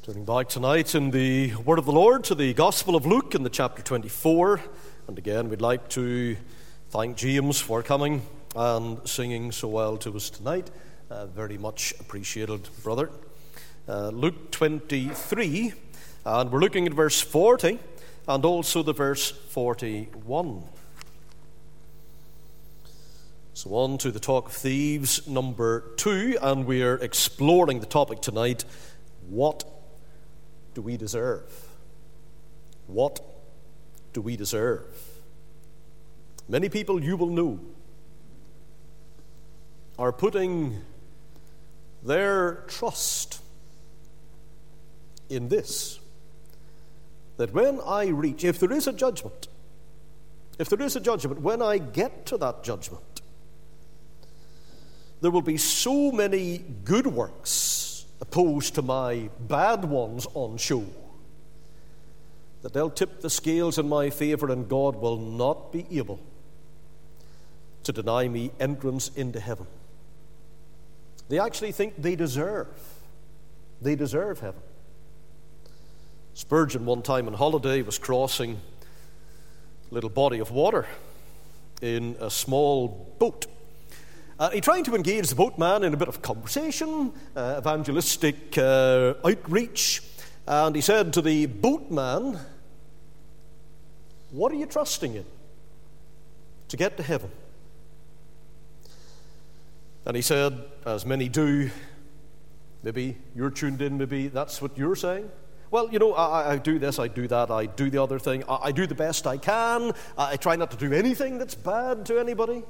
Turning back tonight in the Word of the Lord to the Gospel of Luke in the chapter 24. And again, we'd like to thank James for coming and singing so well to us tonight. Very much appreciated, brother. Luke 23, and we're looking at verse 40 and also the verse 41. So on to the talk of thieves, number 2, and we're exploring the topic tonight, what do we deserve? What do we deserve? Many people, you will know, are putting their trust in this, that when I reach, if there is a judgment, when I get to that judgment, there will be so many good works opposed to my bad ones on show that they'll tip the scales in my favor, and God will not be able to deny me entrance into heaven. They actually think they deserve heaven. Spurgeon one time on holiday was crossing a little body of water in a small boat. He tried to engage the boatman in a bit of conversation, evangelistic outreach, and he said to the boatman, "What are you trusting in to get to heaven?" And he said, as many do, maybe you're tuned in, maybe that's what you're saying. Well, you know, I do this, I do that, I do the other thing, I do the best I can, I try not to do anything that's bad to anybody.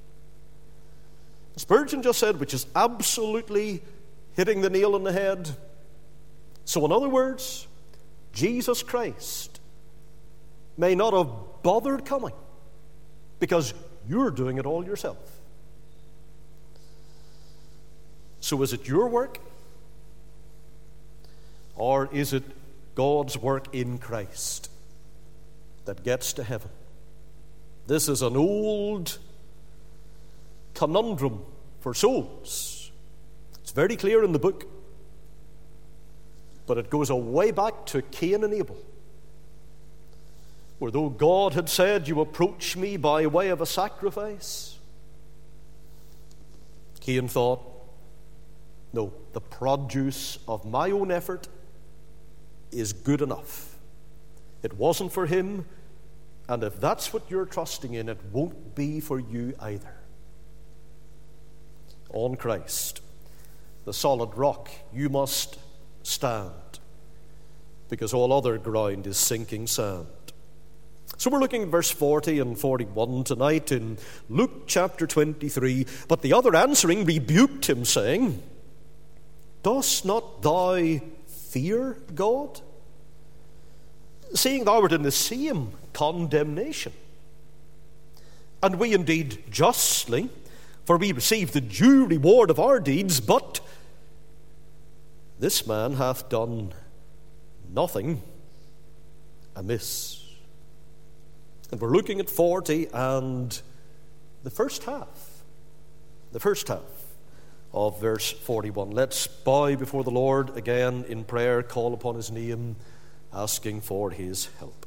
Spurgeon just said, which is absolutely hitting the nail on the head. So in other words, Jesus Christ may not have bothered coming because you're doing it all yourself. So is it your work, or is it God's work in Christ that gets to heaven? This is an old conundrum for souls. It's very clear in the book, but it goes a way back to Cain and Abel, where though God had said, "You approach me by way of a sacrifice," Cain thought, "No, the produce of my own effort is good enough. It wasn't for him, and if that's what you're trusting in, it won't be for you either." On Christ, the solid rock, you must stand, because all other ground is sinking sand. So we're looking at verse 40 and 41 tonight in Luke chapter 23. But the other answering rebuked him, saying, "Dost not thou fear God, seeing thou art in the same condemnation? And we indeed justly, for we receive the due reward of our deeds, but this man hath done nothing amiss." And we're looking at 40 and the first half of verse 41. Let's bow before the Lord again in prayer, call upon his name, asking for his help.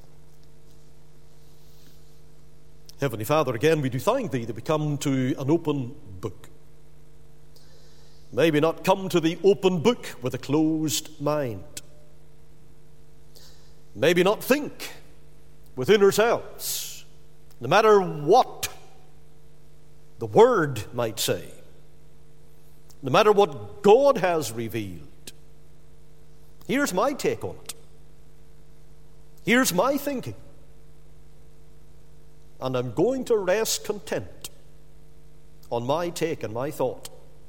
Heavenly Father, again we do thank thee that we come to an open book. May we not come to the open book with a closed mind. May we not think within ourselves, no matter what the Word might say, no matter what God has revealed, here's my take on it. Here's my thinking. And I'm going to rest content on my take and my thought.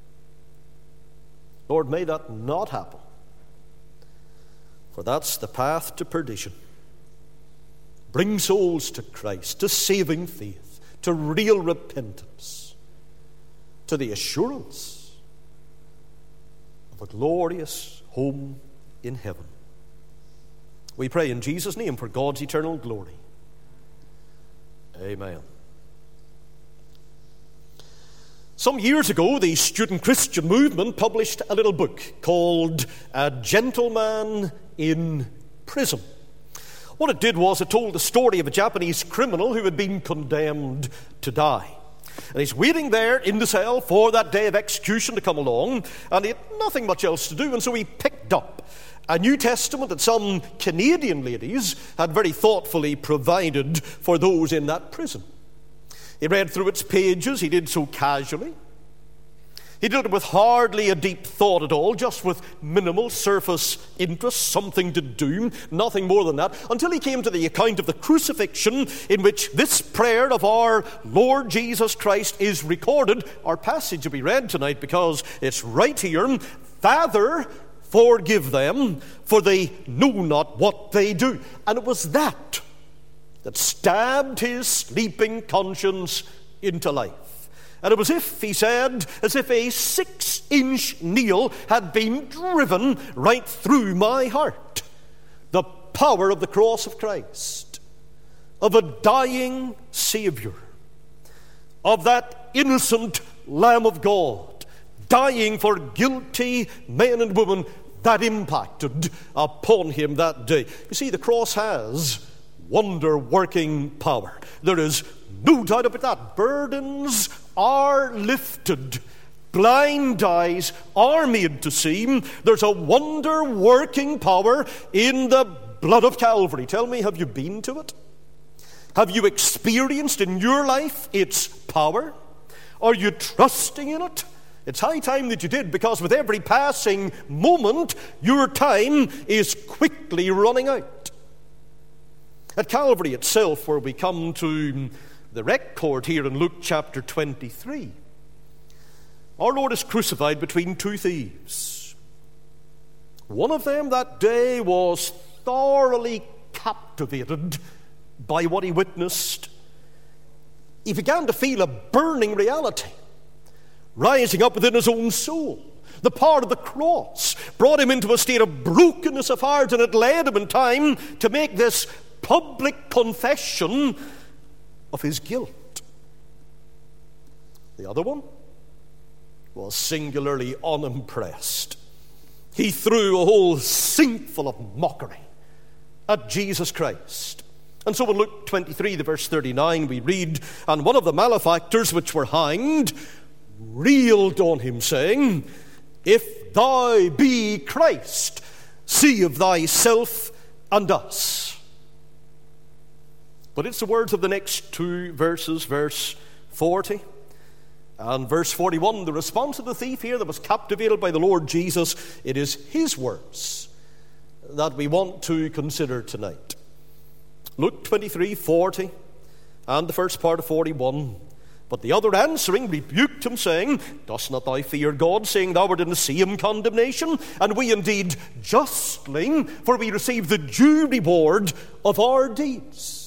Lord, may that not happen, for that's the path to perdition. Bring souls to Christ, to saving faith, to real repentance, to the assurance of a glorious home in heaven. We pray in Jesus' name for God's eternal glory. Amen. Some years ago, the student Christian movement published a little book called A Gentleman in Prison. What it did was it told the story of a Japanese criminal who had been condemned to die. And he's waiting there in the cell for that day of execution to come along, and he had nothing much else to do, and so he picked up a New Testament that some Canadian ladies had very thoughtfully provided for those in that prison. He read through its pages. He did so casually. He did it with hardly a deep thought at all, just with minimal surface interest, something to do, nothing more than that, until he came to the account of the crucifixion, in which this prayer of our Lord Jesus Christ is recorded. Our passage will be read tonight because it's right here. Father, forgive them, for they know not what they do. And it was that stabbed his sleeping conscience into life. And it was as if a 6-inch nail had been driven right through my heart. The power of the cross of Christ, of a dying Savior, of that innocent Lamb of God, dying for guilty men and women, that impacted upon him that day. You see, the cross has wonder-working power. There is no doubt about that. Burdens are lifted. Blind eyes are made to see. There's a wonder-working power in the blood of Calvary. Tell me, have you been to it? Have you experienced in your life its power? Are you trusting in it? It's high time that you did, because with every passing moment, your time is quickly running out. At Calvary itself, where we come to the record here in Luke chapter 23, our Lord is crucified between two thieves. One of them that day was thoroughly captivated by what he witnessed. He began to feel a burning reality rising up within his own soul. The power of the cross brought him into a state of brokenness of heart, and it led him in time to make this public confession of his guilt. The other one was singularly unimpressed. He threw a whole sinkful of mockery at Jesus Christ. And so in Luke 23, the verse 39, we read, "And one of the malefactors which were hanged railed on him, saying, If thou be Christ, save thyself and us." But it's the words of the next two verses, verse 40 and verse 41. The response of the thief here that was captivated by the Lord Jesus, it is his words that we want to consider tonight. Luke 23, 40 and the first part of 41. "But the other answering rebuked him, saying, Dost not thou fear God, seeing thou art in the same condemnation? And we indeed justly, for we receive the due reward of our deeds."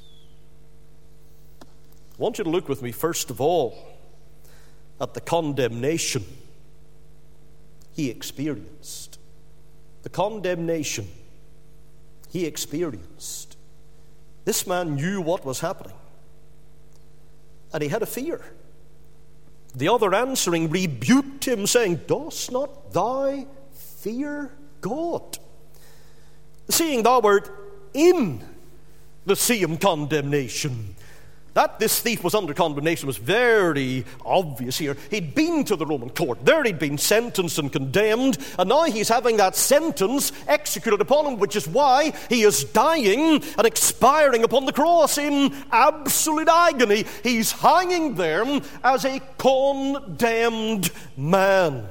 I want you to look with me, first of all, at the condemnation he experienced. The condemnation he experienced. This man knew what was happening, and he had a fear. The other answering rebuked him, saying, "Dost not thou fear God, seeing thou art in the same condemnation?" That this thief was under condemnation was very obvious here. He'd been to the Roman court. There he'd been sentenced and condemned, and now he's having that sentence executed upon him, which is why he is dying and expiring upon the cross in absolute agony. He's hanging there as a condemned man.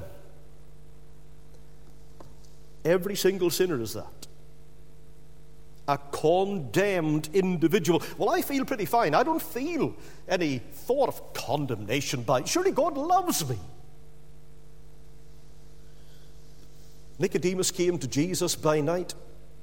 Every single sinner is that. A condemned individual. Well, I feel pretty fine. I don't feel any thought of condemnation by. Surely God loves me. Nicodemus came to Jesus by night,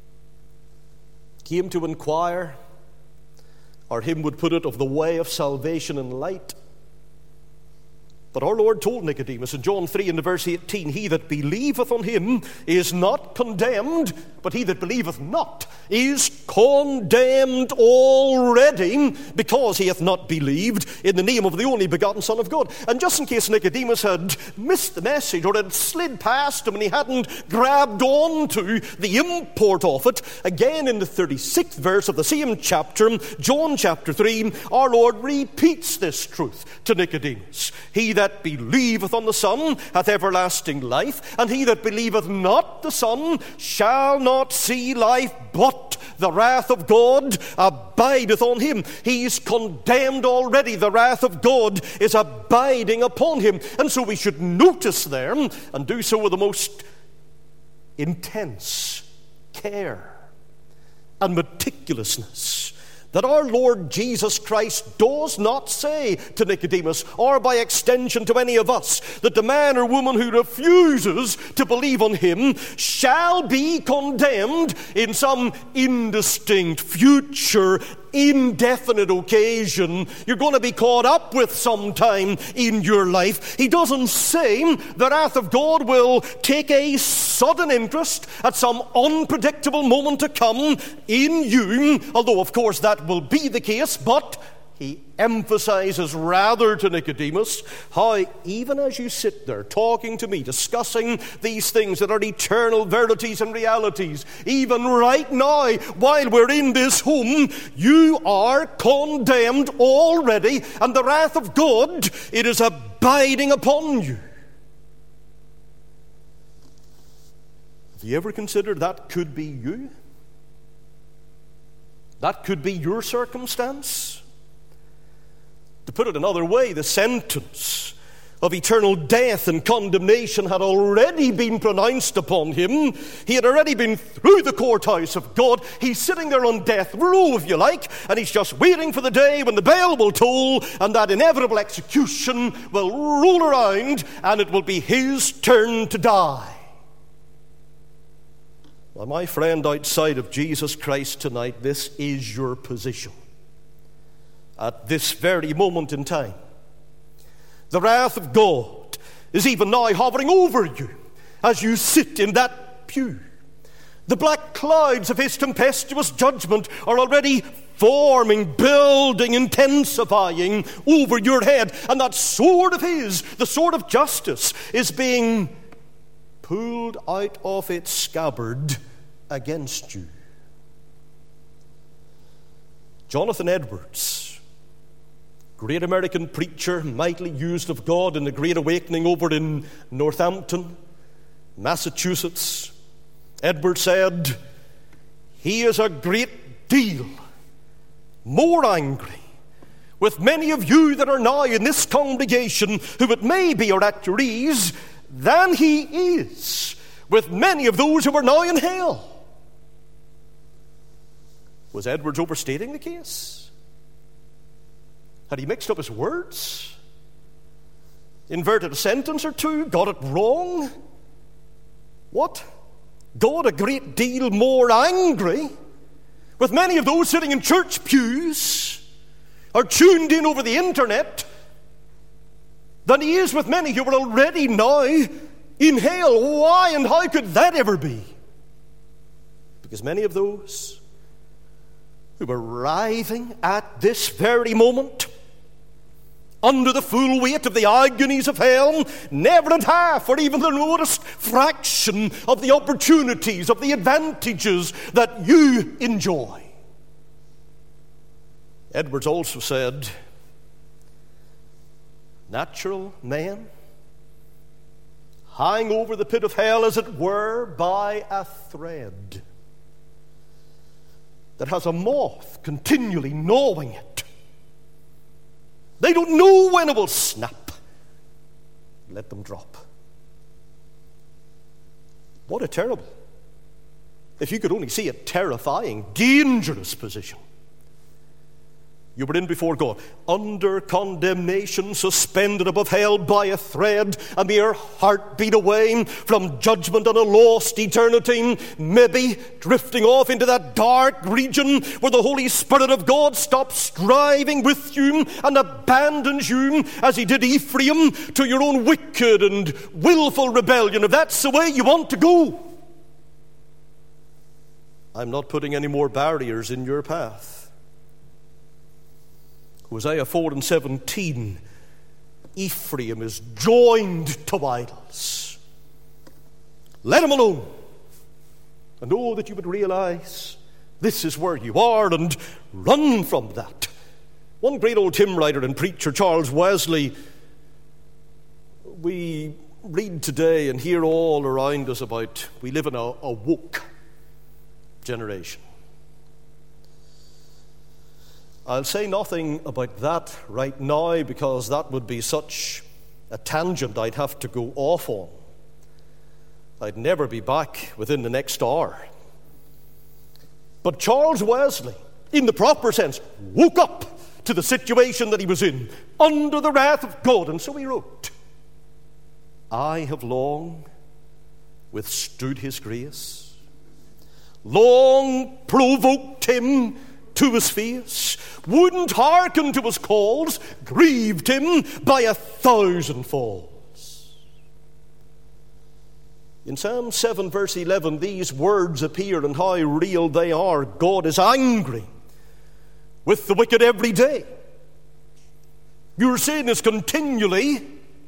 came to inquire, or him would put it, of the way of salvation and light. But our Lord told Nicodemus in John 3 and verse 18, he that believeth on him is not condemned, but he that believeth not is condemned already, because he hath not believed in the name of the only begotten Son of God. And just in case Nicodemus had missed the message, or had slid past him and he hadn't grabbed on to the import of it, again in the 36th verse of the same chapter, John chapter 3, our Lord repeats this truth to Nicodemus. He that believeth on the Son hath everlasting life, and he that believeth not the Son shall not see life, but the wrath of God abideth on him. He is condemned already. The wrath of God is abiding upon him. And so we should notice there, and do so with the most intense care and meticulousness, that our Lord Jesus Christ does not say to Nicodemus, or by extension to any of us, that the man or woman who refuses to believe on him shall be condemned in some indistinct future indefinite occasion you're going to be caught up with sometime in your life. He doesn't say the wrath of God will take a sudden interest at some unpredictable moment to come in you, although of course that will be the case, but he emphasizes rather to Nicodemus how even as you sit there talking to me, discussing these things that are eternal verities and realities, even right now while we're in this home, you are condemned already, and the wrath of God, it is abiding upon you. Have you ever considered that could be you? That could be your circumstance? To put it another way, the sentence of eternal death and condemnation had already been pronounced upon him. He had already been through the courthouse of God. He's sitting there on death row, if you like, and he's just waiting for the day when the bell will toll and that inevitable execution will roll around and it will be his turn to die. Well, my friend, outside of Jesus Christ tonight, this is your position. At this very moment in time, the wrath of God is even now hovering over you as you sit in that pew. The black clouds of his tempestuous judgment are already forming, building, intensifying over your head. And that sword of his, the sword of justice, is being pulled out of its scabbard against you. Jonathan Edwards, great American preacher, mightily used of God in the Great Awakening over in Northampton, Massachusetts. Edwards said, he is a great deal more angry with many of you that are now in this congregation who it may be are at your ease than he is with many of those who are now in hell. Was Edwards overstating the case? Had he mixed up his words? Inverted a sentence or two? Got it wrong? What? God a great deal more angry with many of those sitting in church pews or tuned in over the internet than he is with many who are already now in hell. Why and how could that ever be? Because many of those who are writhing at this very moment under the full weight of the agonies of hell, never in half or even the remotest fraction of the opportunities, of the advantages that you enjoy. Edwards also said, natural man hang over the pit of hell as it were by a thread that has a moth continually gnawing it. They don't know when it will snap. Let them drop. What a terrible, if you could only see a terrifying, dangerous position You were in before God, under condemnation, suspended above hell by a thread, a mere heartbeat away from judgment and a lost eternity, maybe drifting off into that dark region where the Holy Spirit of God stops striving with you and abandons you, as he did Ephraim, to your own wicked and willful rebellion. If that's the way you want to go, I'm not putting any more barriers in your path. Hosea 4:17, Ephraim is joined to idols. Let him alone. And oh, that you would realize this is where you are and run from that. One great old hymn writer and preacher, Charles Wesley, we read today and hear all around us about we live in a woke generation. I'll say nothing about that right now because that would be such a tangent I'd have to go off on. I'd never be back within the next hour. But Charles Wesley, in the proper sense, woke up to the situation that he was in, under the wrath of God. And so he wrote, I have long withstood his grace, long provoked him to his face, wouldn't hearken to his calls, grieved him by 1,000 falls. In Psalm 7 verse 11, these words appear, and how real they are. God is angry with the wicked every day. Your sin is continually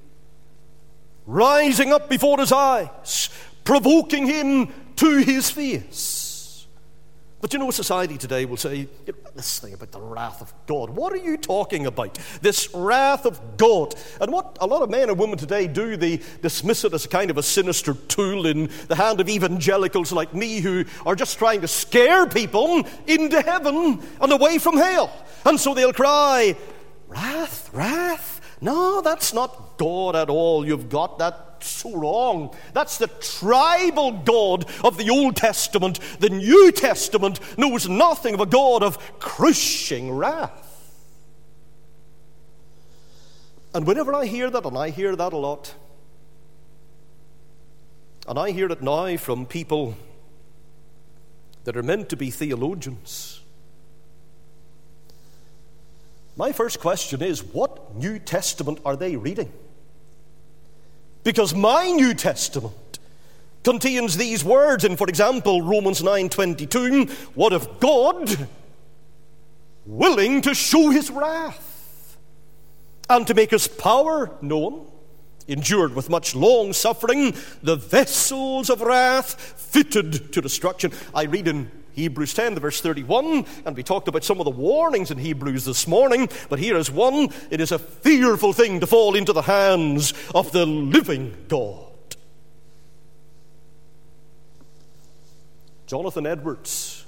rising up before his eyes, provoking him to his face. But you know, society today will say, this thing about the wrath of God, what are you talking about? This wrath of God. And what a lot of men and women today do, they dismiss it as a kind of a sinister tool in the hand of evangelicals like me, who are just trying to scare people into heaven and away from hell. And so they'll cry, wrath, wrath? No, that's not God at all. You've got that so wrong. That's the tribal God of the Old Testament. The New Testament knows nothing of a God of crushing wrath. And whenever I hear that, and I hear that a lot, and I hear it now from people that are meant to be theologians, my first question is, what New Testament are they reading? Because my New Testament contains these words in, for example, Romans 9:22, what if God, willing to show his wrath and to make his power known, endured with much long suffering the vessels of wrath fitted to destruction. I read in Hebrews 10, verse 31, and we talked about some of the warnings in Hebrews this morning, but here is one. It is a fearful thing to fall into the hands of the living God. Jonathan Edwards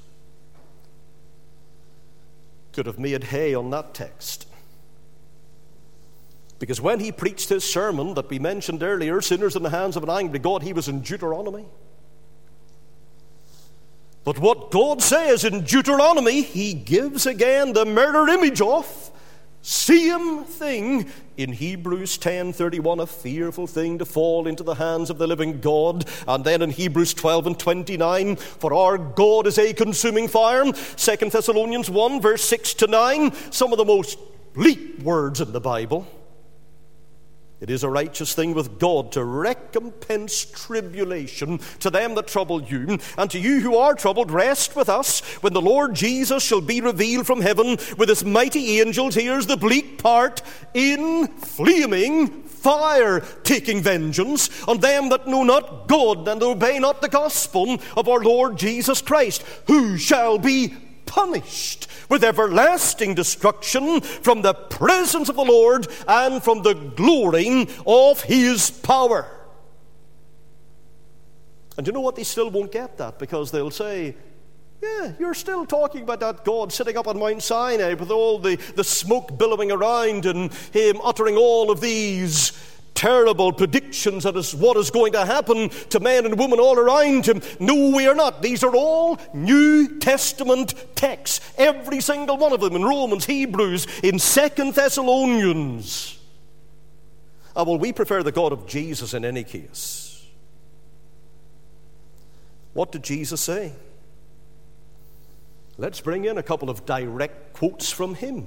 could have made hay on that text. Because when he preached his sermon that we mentioned earlier, Sinners in the Hands of an Angry God, he was in Deuteronomy. But what God says in Deuteronomy, he gives again the mirror image of. Same thing in Hebrews 10:31, a fearful thing to fall into the hands of the living God. And then in Hebrews 12:29, for our God is a consuming fire. 2 Thessalonians 1, verse 6-9, some of the most bleak words in the Bible. It is a righteous thing with God to recompense tribulation to them that trouble you, and to you who are troubled, rest with us when the Lord Jesus shall be revealed from heaven with his mighty angels. Here's the bleak part: in flaming fire, taking vengeance on them that know not God and obey not the gospel of our Lord Jesus Christ, who shall be punished with everlasting destruction from the presence of the Lord and from the glory of his power. And you know what? They still won't get that, because they'll say, yeah, you're still talking about that God sitting up on Mount Sinai with all the smoke billowing around and him uttering all of these terrible predictions that is what is going to happen to men and women all around him. No, we are not. These are all New Testament texts, every single one of them, in Romans, Hebrews, in 2 Thessalonians. Well, we prefer the God of Jesus in any case. What did Jesus say? Let's bring in a couple of direct quotes from him.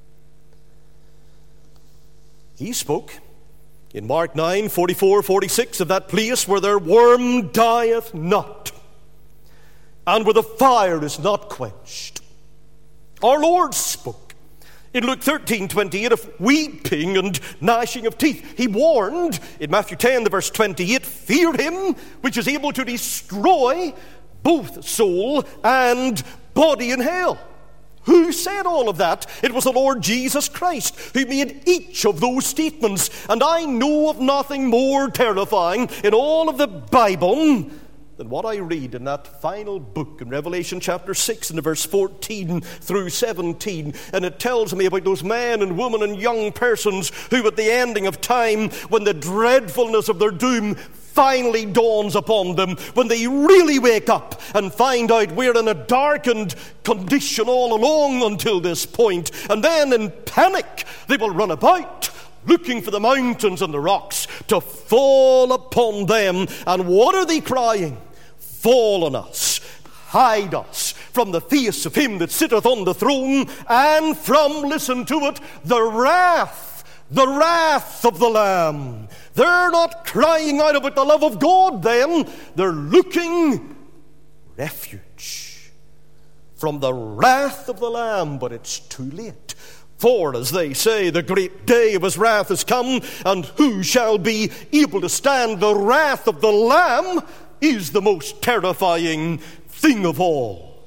He spoke in Mark 9, 44, 46, of that place where their worm dieth not, and where the fire is not quenched. Our Lord spoke in Luke 13, 28 of weeping and gnashing of teeth. He warned in Matthew 10, the verse 28, fear him which is able to destroy both soul and body in hell. Who said all of that? It was the Lord Jesus Christ who made each of those statements. And I know of nothing more terrifying in all of the Bible than what I read in that final book in Revelation chapter 6 and verse 14 through 17. And it tells me about those men and women and young persons who at the ending of time, when the dreadfulness of their doom finally dawns upon them, when they really wake up and find out we're in a darkened condition all along until this point, and then in panic they will run about looking for the mountains and the rocks to fall upon them. And what are they crying? Fall on us, hide us from the face of him that sitteth on the throne, and from, listen to it, the wrath of the Lamb. They're not crying out about the love of God then. They're looking refuge from the wrath of the Lamb, but it's too late. For, as they say, the great day of his wrath is come, and who shall be able to stand? The wrath of the Lamb is the most terrifying thing of all.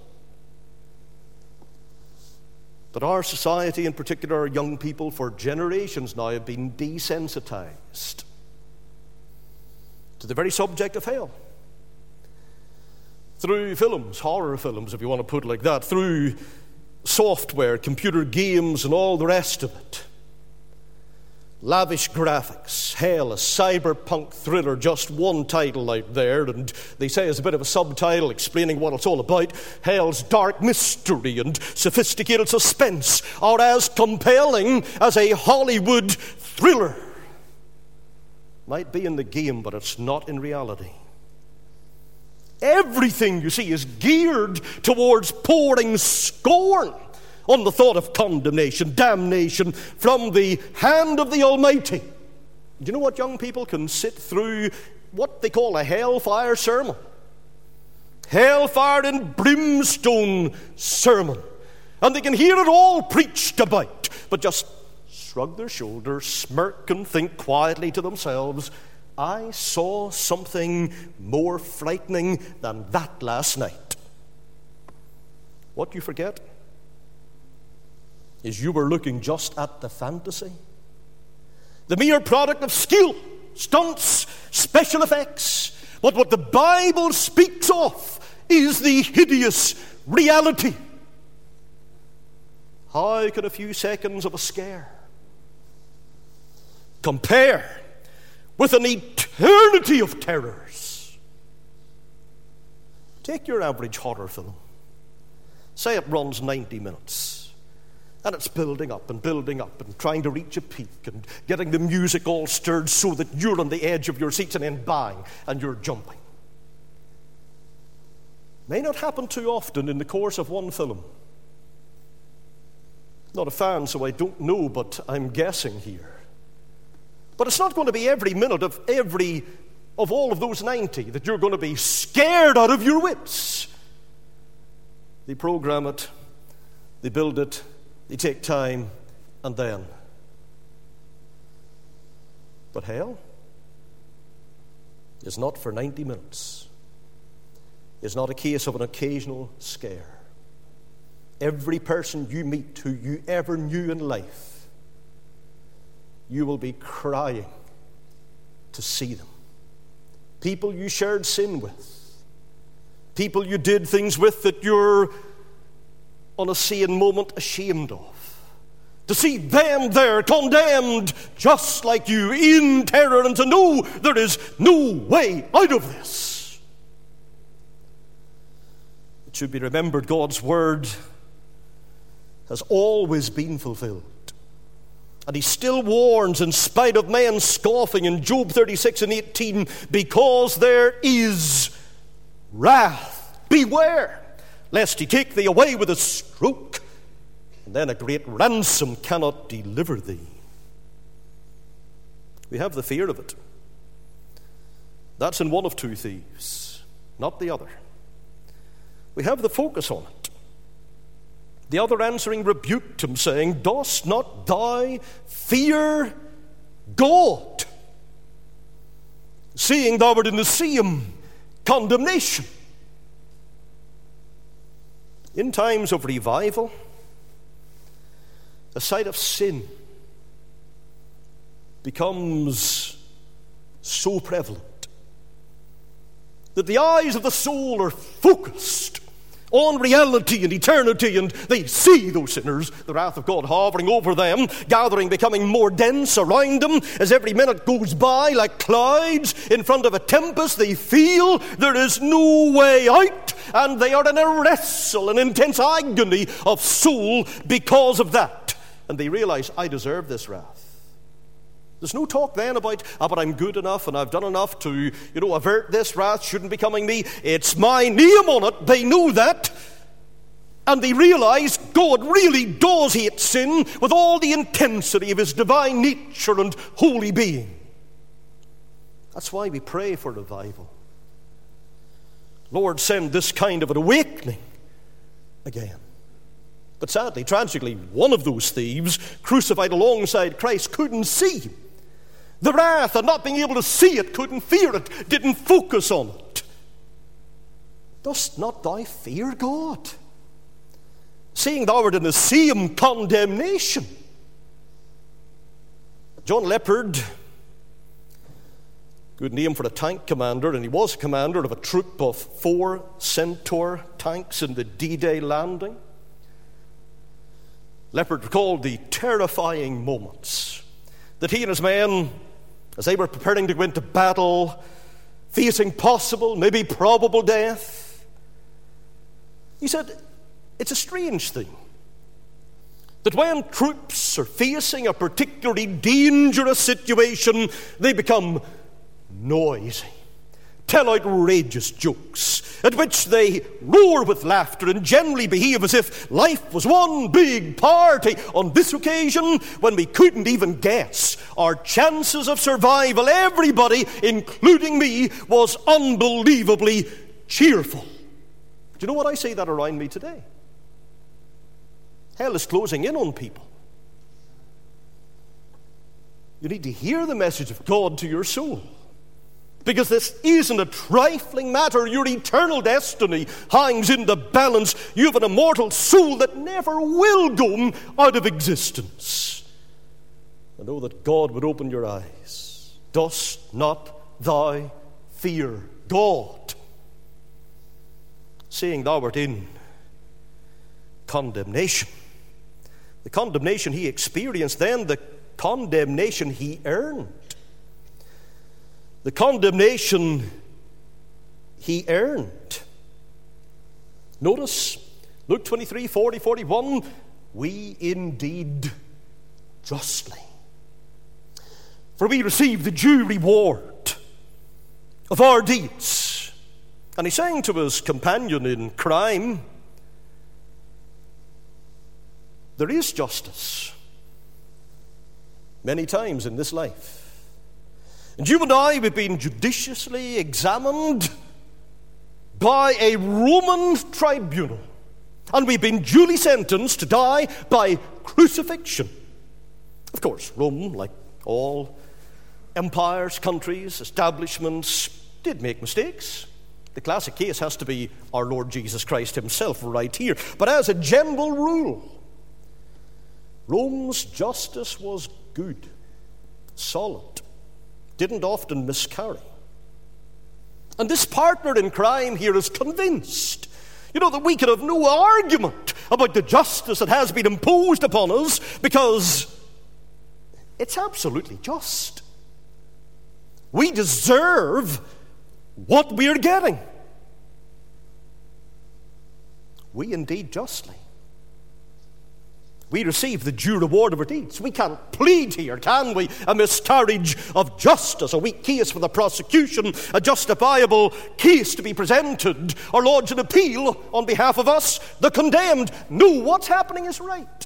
But our society, in particular our young people, for generations now have been desensitized to the very subject of hell. Through films, horror films, if you want to put it like that, through software, computer games, and all the rest of it. Lavish graphics, hell, a cyberpunk thriller, just one title out there, and they say it's a bit of a subtitle explaining what it's all about. Hell's dark mystery and sophisticated suspense are as compelling as a Hollywood thriller. Might be in the game, but it's not in reality. Everything, you see, is geared towards pouring scorn on the thought of condemnation, damnation from the hand of the Almighty. Do you know what young people can sit through what they call a hellfire sermon? Hellfire and brimstone sermon. And they can hear it all preached about, but just shrug their shoulders, smirk, and think quietly to themselves, I saw something more frightening than that last night. What you forget is you were looking just at the fantasy, the mere product of skill, stunts, special effects. But what the Bible speaks of is the hideous reality. How can a few seconds of a scare compare with an eternity of terrors? Take your average horror film. Say it runs 90 minutes. And it's building up and trying to reach a peak and getting the music all stirred so that you're on the edge of your seats, and then bang, and you're jumping. May not happen too often in the course of one film. Not a fan, so I don't know, but I'm guessing here. But it's not going to be every minute of all of those 90 that you're going to be scared out of your wits. They program it, they build it, they take time, and then. But hell is not for 90 minutes. It's not a case of an occasional scare. Every person you meet who you ever knew in life, you will be crying to see them. People you shared sin with. People you did things with that you're, on a sane moment, ashamed of. To see them there condemned just like you in terror, and to know there is no way out of this. It should be remembered God's word has always been fulfilled. And he still warns, in spite of men scoffing, in Job 36 and 18, because there is wrath. Beware, lest he take thee away with a stroke, and then a great ransom cannot deliver thee. We have the fear of it. That's in one of two thieves, not the other. We have the focus on it. The other answering rebuked him, saying, Dost not thou fear God, seeing thou art in the same condemnation? In times of revival, the sight of sin becomes so prevalent that the eyes of the soul are focused on reality and eternity, and they see those sinners, the wrath of God hovering over them, gathering, becoming more dense around them as every minute goes by like clouds in front of a tempest. They feel there is no way out, and they are in a wrestle, an intense agony of soul because of that. And they realize, I deserve this wrath. There's no talk then about, but I'm good enough and I've done enough to, avert this wrath. Shouldn't be coming me. It's my name on it. They know that. And they realize God really does hate sin with all the intensity of his divine nature and holy being. That's why we pray for revival. Lord, send this kind of an awakening again. But sadly, tragically, one of those thieves crucified alongside Christ couldn't see the wrath, and not being able to see it, couldn't fear it, didn't focus on it. Dost not thou fear God, seeing thou art in the same condemnation? John Leopard, good name for a tank commander, and he was a commander of a troop of 4 Centaur tanks in the D-Day landing. Leopard recalled the terrifying moments that he and his men, as they were preparing to go into battle, facing possible, maybe probable death. He said, it's a strange thing that when troops are facing a particularly dangerous situation, they become noisy, tell outrageous jokes, at which they roar with laughter and generally behave as if life was one big party. On this occasion, when we couldn't even guess our chances of survival, everybody, including me, was unbelievably cheerful. Do you know what I say that around me today? Hell is closing in on people. You need to hear the message of God to your soul. Because this isn't a trifling matter. Your eternal destiny hangs in the balance. You have an immortal soul that never will go out of existence. I know that God would open your eyes. Dost not thou fear God, seeing thou art in condemnation? The condemnation he experienced then, the condemnation he earned. The condemnation he earned. Notice Luke 23, 40, 41. We indeed justly, for we receive the due reward of our deeds. And he's saying to his companion in crime, there is justice many times in this life. And you and I, we've been judiciously examined by a Roman tribunal. And we've been duly sentenced to die by crucifixion. Of course, Rome, like all empires, countries, establishments, did make mistakes. The classic case has to be our Lord Jesus Christ himself right here. But as a general rule, Rome's justice was good, solid, didn't often miscarry. And this partner in crime here is convinced, that we could have no argument about the justice that has been imposed upon us because it's absolutely just. We deserve what we are getting. We indeed justly. We receive the due reward of our deeds. We can't plead here, can we? A miscarriage of justice, a weak case for the prosecution, a justifiable case to be presented, or lodge an appeal on behalf of us, the condemned. No, what's happening is right.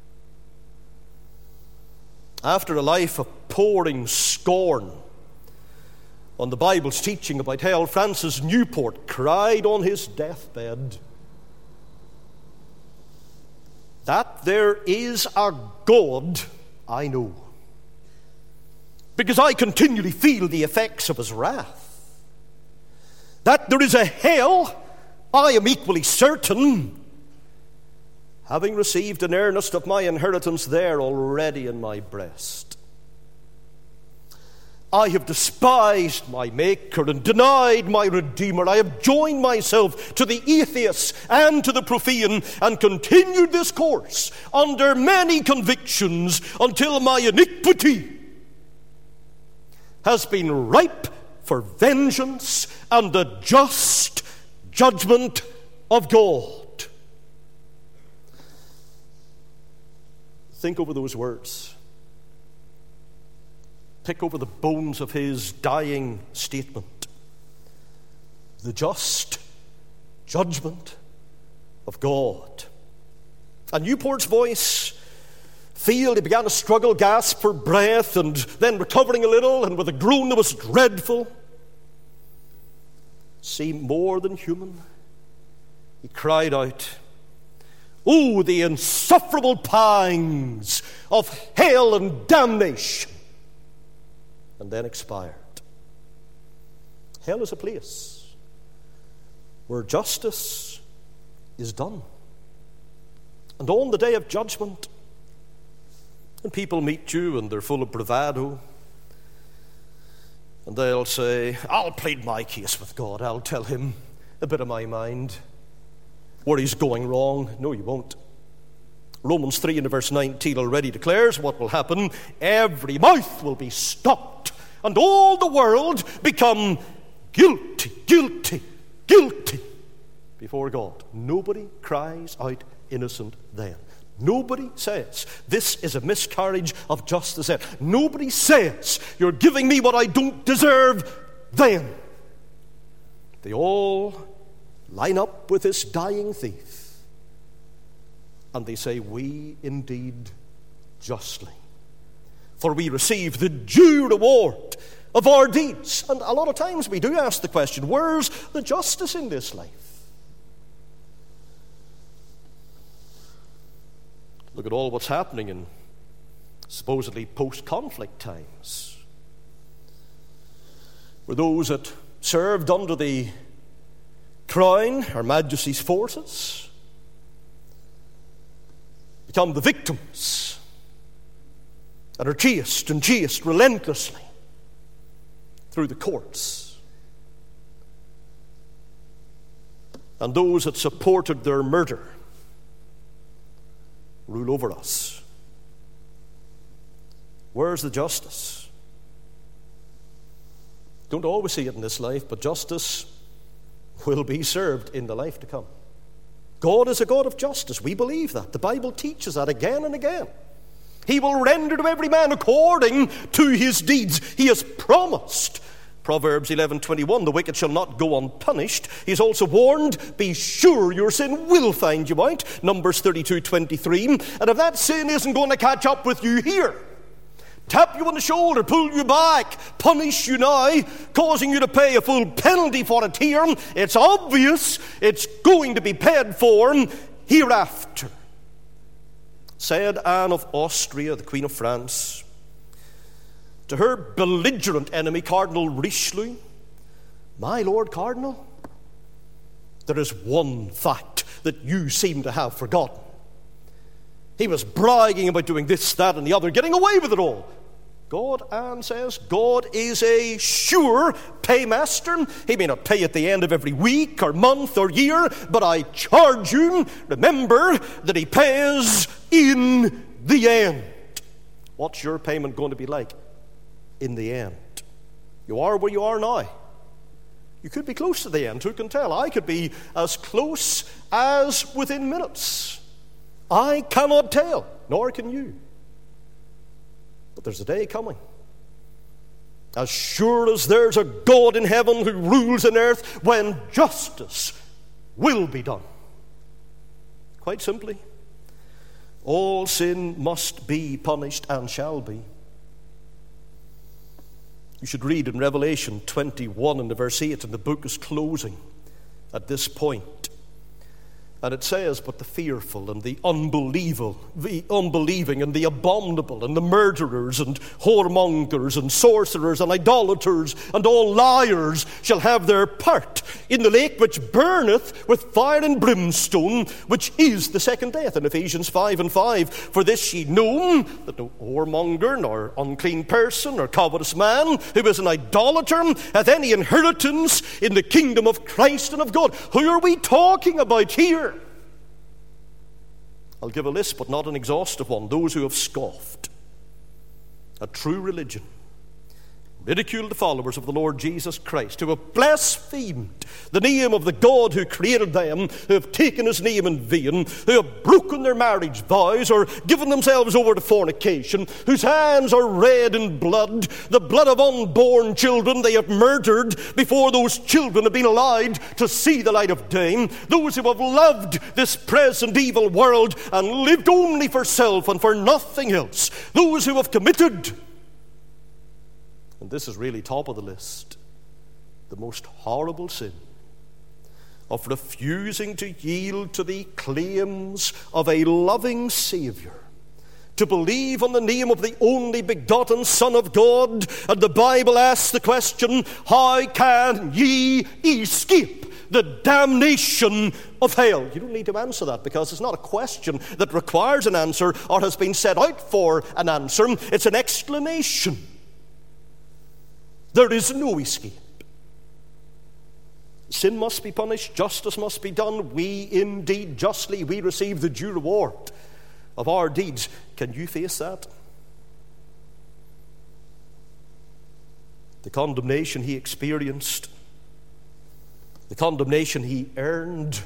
After a life of pouring scorn on the Bible's teaching about hell, Francis Newport cried on his deathbed that there is a God I know, because I continually feel the effects of his wrath. That there is a hell, I am equally certain, having received an earnest of my inheritance there already in my breast. I have despised my Maker and denied my Redeemer. I have joined myself to the atheists and to the profane and continued this course under many convictions until my iniquity has been ripe for vengeance and the just judgment of God. Think over those words. Pick over the bones of his dying statement. The just judgment of God. And Newport's voice failed. He began to struggle, gasp for breath, and then recovering a little, and with a groan that was dreadful, seemed more than human, he cried out, "Oh, the insufferable pangs of hell and damnation!" and then expired. Hell is a place where justice is done. And on the day of judgment, and people meet you and they're full of bravado, and they'll say, "I'll plead my case with God. I'll tell him a bit of my mind where he's going wrong." No, you won't. Romans 3 and verse 19 already declares what will happen. Every mouth will be stopped, and all the world become guilty, guilty, guilty before God. Nobody cries out innocent then. Nobody says, "This is a miscarriage of justice" then. Nobody says, "You're giving me what I don't deserve" then. They all line up with this dying thief. And they say, "We indeed justly. For we receive the due reward of our deeds." And a lot of times we do ask the question, where's the justice in this life? Look at all what's happening in supposedly post-conflict times, where those that served under the Crown, Her Majesty's forces, become the victims and are chased relentlessly through the courts. And those that supported their murder rule over us. Where's the justice? Don't always see it in this life, but justice will be served in the life to come. God is a God of justice. We believe that. The Bible teaches that again and again. He will render to every man according to his deeds. He has promised. Proverbs 11:21, "The wicked shall not go unpunished." He's also warned, "Be sure your sin will find you out." Numbers 32:23. And if that sin isn't going to catch up with you here, tap you on the shoulder, pull you back, punish you now, causing you to pay a full penalty for it here, it's obvious it's going to be paid for hereafter. Said Anne of Austria, the Queen of France, to her belligerent enemy, Cardinal Richelieu, "My Lord Cardinal, there is one fact that you seem to have forgotten. He was bragging about doing this, that, and the other, getting away with it all. God, Anne says, God is a sure paymaster. He may not pay at the end of every week or month or year, but I charge you, remember that he pays in the end. What's your payment going to be like in the end? You are where you are now. You could be close to the end. Who can tell? I could be as close as within minutes. I cannot tell, nor can you. But there's a day coming. As sure as there's a God in heaven who rules in earth, when justice will be done. Quite simply, all sin must be punished and shall be. You should read in Revelation 21 and verse 8, and the book is closing at this point. And it says, but the fearful and the unbelieving and the abominable and the murderers and whoremongers and sorcerers and idolaters and all liars shall have their part in the lake which burneth with fire and brimstone, which is the second death. In Ephesians 5:5, for this ye know, that no whoremonger, nor unclean person, nor covetous man, who is an idolater, hath any inheritance in the kingdom of Christ and of God. Who are we talking about here? I'll give a list, but not an exhaustive one. Those who have scoffed at true religion, ridiculed the followers of the Lord Jesus Christ, who have blasphemed the name of the God who created them, who have taken his name in vain, who have broken their marriage vows or given themselves over to fornication, whose hands are red in blood, the blood of unborn children they have murdered before those children have been allowed to see the light of day, those who have loved this present evil world and lived only for self and for nothing else, those who have committed, and this is really top of the list, the most horrible sin of refusing to yield to the claims of a loving Savior, to believe on the name of the only begotten Son of God. And the Bible asks the question, how can ye escape the damnation of hell? You don't need to answer that, because it's not a question that requires an answer or has been set out for an answer. It's an exclamation. There is no escape. Sin must be punished, justice must be done. We indeed justly, we receive the due reward of our deeds. Can you face that? The condemnation he experienced, the condemnation he earned.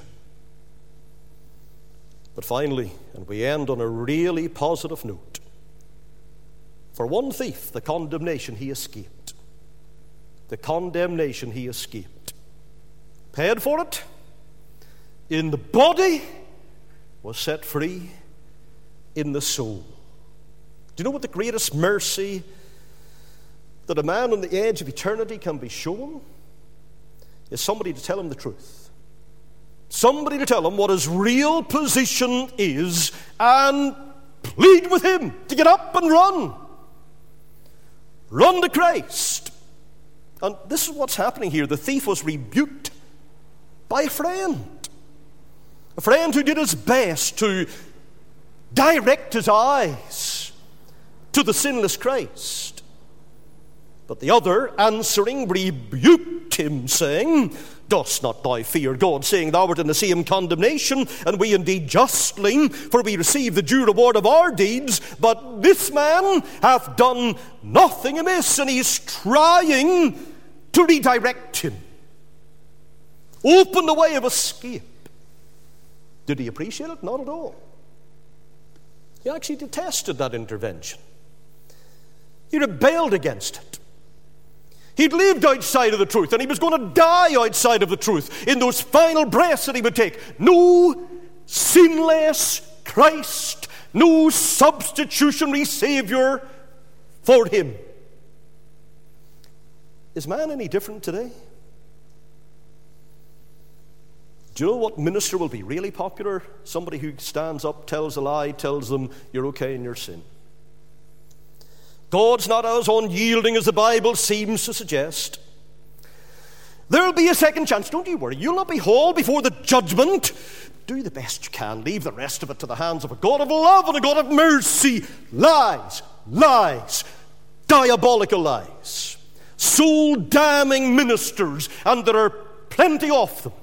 But finally, and we end on a really positive note, for one thief, the condemnation he escaped. The condemnation he escaped. Paid for it. In the body, was set free in the soul. Do you know what the greatest mercy that a man on the edge of eternity can be shown? Is somebody to tell him the truth. Somebody to tell him what his real position is and plead with him to get up and run. Run to Christ. And this is what's happening here. The thief was rebuked by a friend who did his best to direct his eyes to the sinless Christ. But the other, answering, rebuked him, saying, dost not thou fear God, saying thou art in the same condemnation, and we indeed justly, for we receive the due reward of our deeds, but this man hath done nothing amiss. And he's trying to redirect him, open the way of escape. Did he appreciate it? Not at all. He actually detested that intervention. He rebelled against it. He'd lived outside of the truth, and he was going to die outside of the truth in those final breaths that he would take. No sinless Christ, no substitutionary Savior for him. Is man any different today? Do you know what minister will be really popular? Somebody who stands up, tells a lie, tells them you're okay in your sin. God's not as unyielding as the Bible seems to suggest. There'll be a second chance, don't you worry. You'll not be hauled before the judgment. Do the best you can. Leave the rest of it to the hands of a God of love and a God of mercy. Lies, lies, diabolical lies, soul-damning ministers, and there are plenty of them.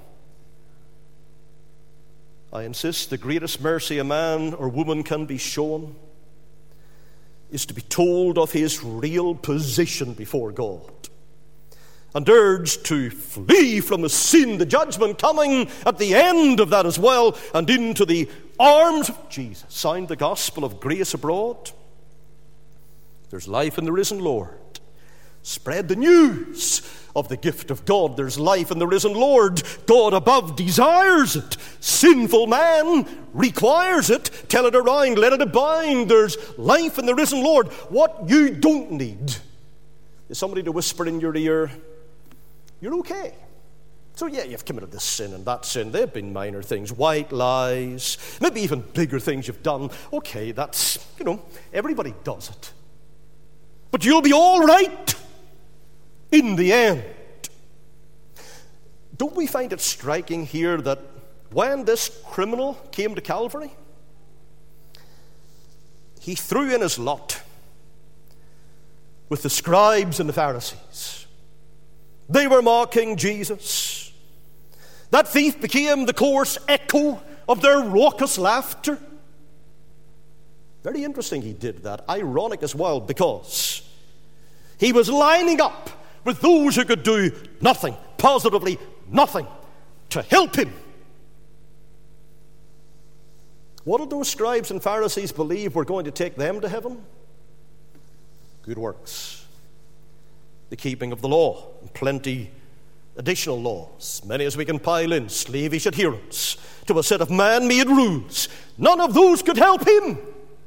I insist the greatest mercy a man or woman can be shown is to be told of his real position before God and urged to flee from the sin, the judgment coming at the end of that as well, and into the arms of Jesus. Sound the gospel of grace abroad. There's life in the risen Lord. Spread the news of the gift of God. There's life in the risen Lord. God above desires it. Sinful man requires it. Tell it around, let it abide. There's life in the risen Lord. What you don't need is somebody to whisper in your ear, you're okay. So yeah, you've committed this sin and that sin. They've been minor things, white lies, maybe even bigger things you've done. Okay, that's, everybody does it. But you'll be all right in the end. Don't we find it striking here that when this criminal came to Calvary, he threw in his lot with the scribes and the Pharisees. They were mocking Jesus. That thief became the coarse echo of their raucous laughter. Very interesting he did that. Ironic as well, because he was lining up with those who could do nothing, positively nothing, to help him. What did those scribes and Pharisees believe were going to take them to heaven? Good works, the keeping of the law, and plenty additional laws, many as we can pile in, slavish adherence to a set of man-made rules. None of those could help him.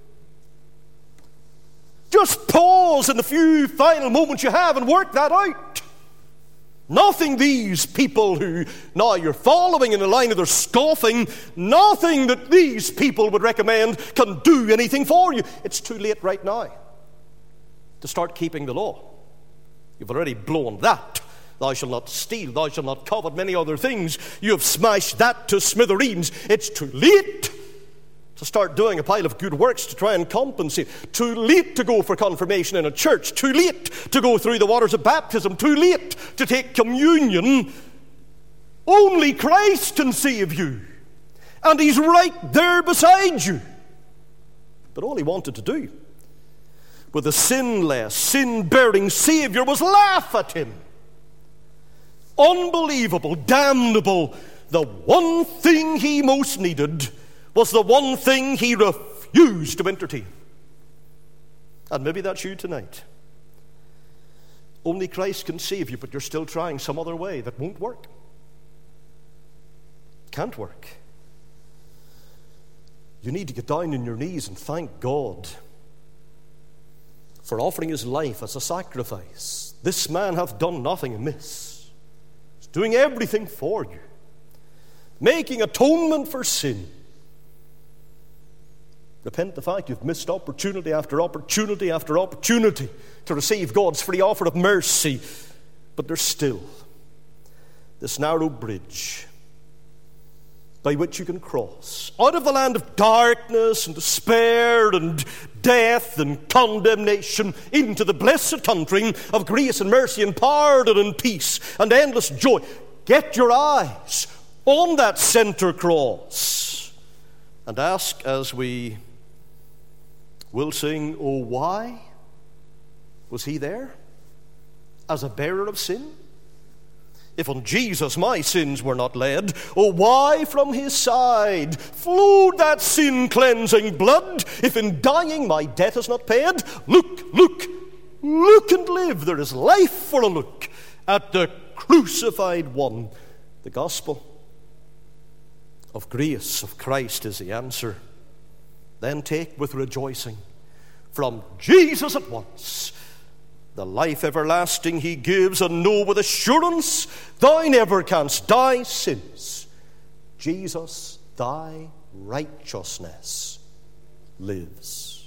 Just pause in the few final moments you have and work that out. Nothing these people who now you're following in the line of their scoffing, nothing that these people would recommend can do anything for you. It's too late right now to start keeping the law. You've already blown that. Thou shalt not steal, thou shalt not covet, many other things. You have smashed that to smithereens. It's too late to start doing a pile of good works to try and compensate. Too late to go for confirmation in a church. Too late to go through the waters of baptism. Too late to take communion. Only Christ can save you. And He's right there beside you. But all He wanted to do with a sinless, sin-bearing Savior was laugh at Him. Unbelievable, damnable. The one thing He most needed was the one thing He refused to entertain. And maybe that's you tonight. Only Christ can save you, but you're still trying some other way that won't work. Can't work. You need to get down on your knees and thank God for offering His life as a sacrifice. This man hath done nothing amiss. He's doing everything for you, making atonement for sin. Repent the fact you've missed opportunity after opportunity after opportunity to receive God's free offer of mercy. But there's still this narrow bridge by which you can cross out of the land of darkness and despair and death and condemnation into the blessed country of grace and mercy and pardon and peace and endless joy. Get your eyes on that center cross and ask, as we will sing, oh, why was He there as a bearer of sin? If on Jesus my sins were not laid, oh, why from His side flowed that sin-cleansing blood? If in dying my debt is not paid, look, look, look and live. There is life for a look at the crucified one. The gospel of grace of Christ is the answer. Then take with rejoicing from Jesus at once the life everlasting He gives, and know with assurance thou never canst die, since Jesus thy righteousness lives.